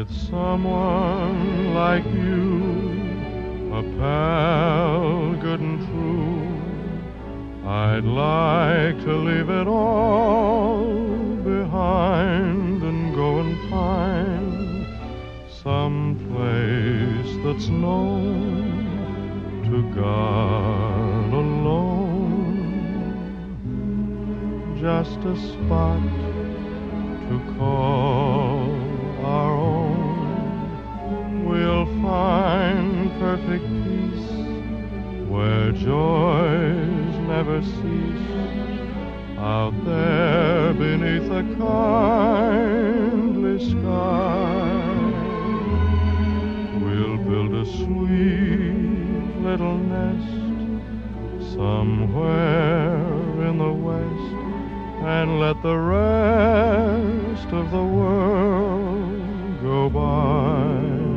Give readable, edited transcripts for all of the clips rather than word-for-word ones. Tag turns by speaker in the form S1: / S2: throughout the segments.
S1: With someone like you, a pal good and true, I'd like to leave it all behind and go and find some place that's known to God alone, just a spot to call our own. We'll find perfect peace where joys never cease, out there beneath a kindly sky. We'll build a sweet little nest somewhere in the west, and let the rest of the world go by.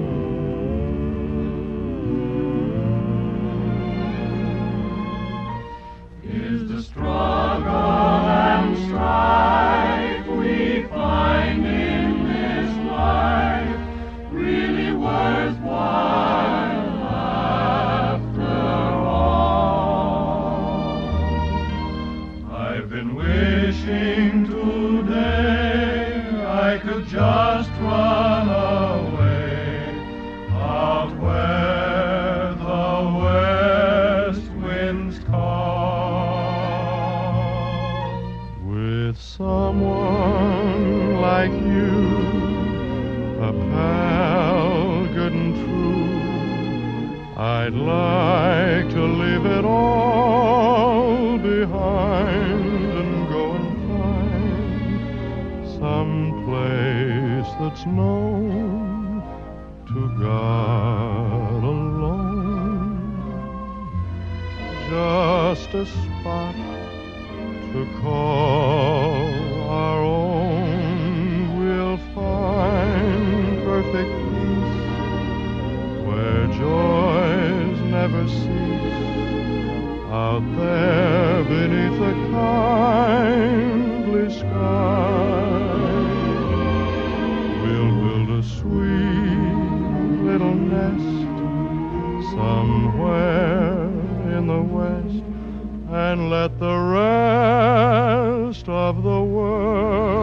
S2: Is the struggle and strife we find in this life really worthwhile after all? I've been wishing today I could just run away out where the west winds call.
S1: With someone like you, a pal good and true, I'd like to leave it all behind and go and find some place that's known to God alone, just a spot to call our own. We'll find perfect peace where joys never cease, out there beneath a kindly sky. We'll build a sweet little nest somewhere in the west, and let the rest of the world